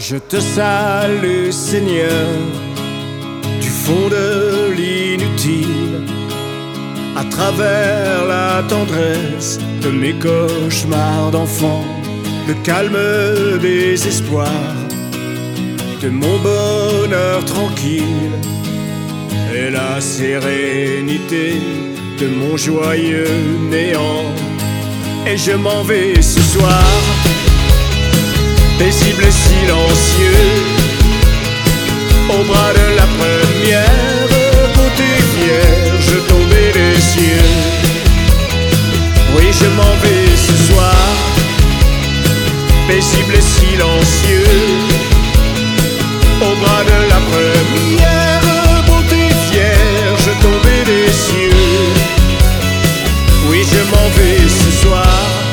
Je te salue, Seigneur, du fond de l'inutile, à travers la tendresse de mes cauchemars d'enfant, le calme des espoirs, de mon bonheur tranquille, et la sérénité de mon joyeux néant. Et je m'en vais ce soir, paisible et silencieux, au bras de la première beauté vierge tombée des cieux. Oui, je m'en vais ce soir, paisible et silencieux, au bras de la première beauté vierge tombée des cieux. Oui, je m'en vais ce soir,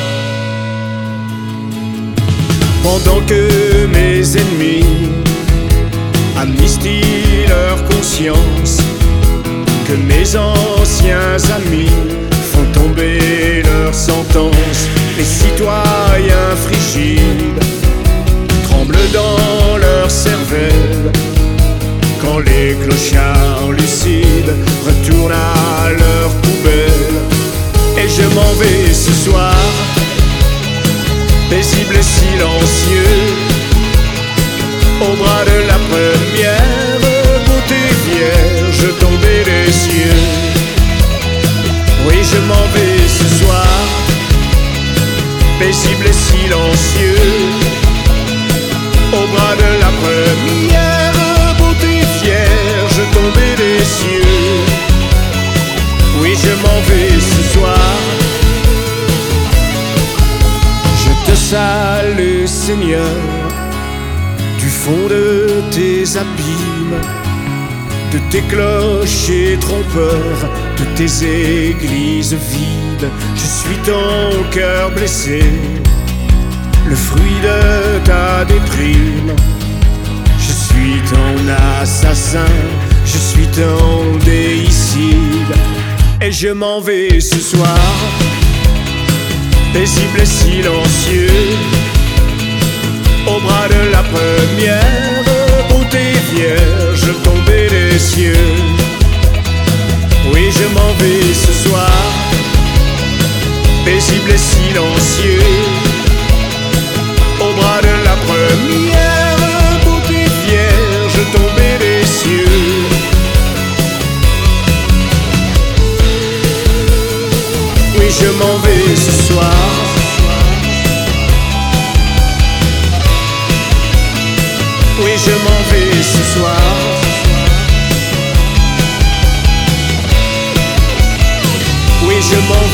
pendant que mes ennemis amnistient leur conscience, que mes anciens amis font tomber leur sentence. Les citoyens frigides tremblent dans leur cervelle, quand les clochards lucides retournent à leur poubelle. Et je m'en vais ce soir, paisible et silencieux, au bras de la première beauté vierge tombée des cieux. Oui, je m'en vais ce soir, paisible et silencieux, au bras de la première beauté vierge tombée des cieux. Oui, je m'en vais ce soir. Je te salue, Seigneur, du fond de tes abîmes, de tes clochers trompeurs, de tes églises vides. Je suis ton cœur blessé, le fruit de ta déprime. Je suis ton assassin, je suis ton déicide. Et je m'en vais ce soir, paisible et silencieux, au bras de la première beauté vierge tombée des cieux. Oui, je m'en vais ce soir, paisible et silencieux, au bras de la première beauté vierge tombée des cieux. Oui, je m'en vais ce soir, oui, je m'en vais ce soir. Oui, je m'en